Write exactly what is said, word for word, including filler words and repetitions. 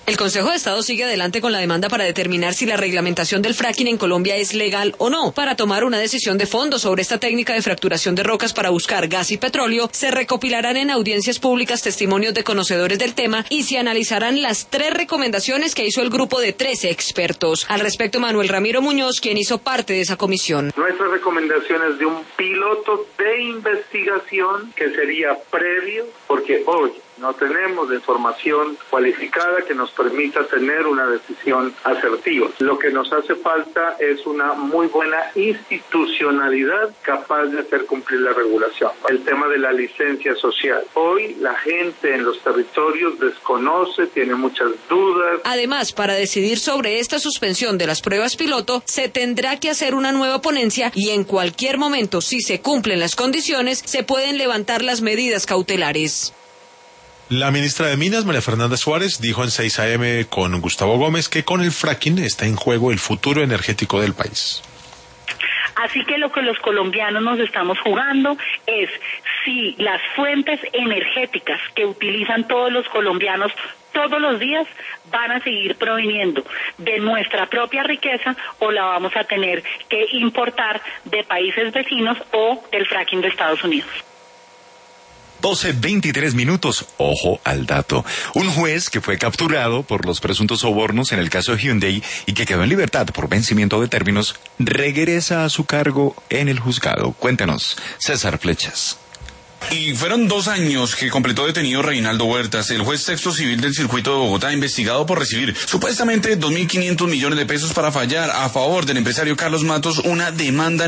El Consejo de Estado sigue adelante con la demanda para determinar si la reglamentación del fracking en Colombia es legal o no. Para tomar una decisión de fondo sobre esta técnica de fracturación de rocas para buscar gas y petróleo, se recopilarán en audiencias públicas testimonios de conocedores del tema y se analizarán las tres recomendaciones que hizo el grupo de trece expertos. Al respecto, Manuel Ramiro Muñoz, quien hizo parte de esa comisión. Nuestra recomendación es de un piloto de investigación que sería previo, porque hoy no tenemos información cualificada que nos permita tener una decisión asertiva. Lo que nos hace falta es una muy buena institucionalidad capaz de hacer cumplir la regulación. El tema de la licencia social. Hoy la gente en los territorios desconoce, tiene muchas dudas. Además, para decidir sobre esta suspensión de las pruebas piloto, se tendrá que hacer una nueva ponencia y en cualquier momento, si se cumplen las condiciones, se pueden levantar las medidas cautelares. La ministra de Minas, María Fernanda Suárez, dijo en seis A M con Gustavo Gómez que con el fracking está en juego el futuro energético del país. Así que lo que los colombianos nos estamos jugando es si las fuentes energéticas que utilizan todos los colombianos todos los días van a seguir proviniendo de nuestra propia riqueza o la vamos a tener que importar de países vecinos o del fracking de Estados Unidos. doce veintitrés minutos. Ojo al dato. Un juez que fue capturado por los presuntos sobornos en el caso Hyundai y que quedó en libertad por vencimiento de términos, regresa a su cargo en el juzgado. Cuéntanos, César Flechas. Y fueron dos años que completó detenido Reinaldo Huertas, el juez sexto civil del circuito de Bogotá, investigado por recibir supuestamente dos mil quinientos millones de pesos para fallar a favor del empresario Carlos Matos una demanda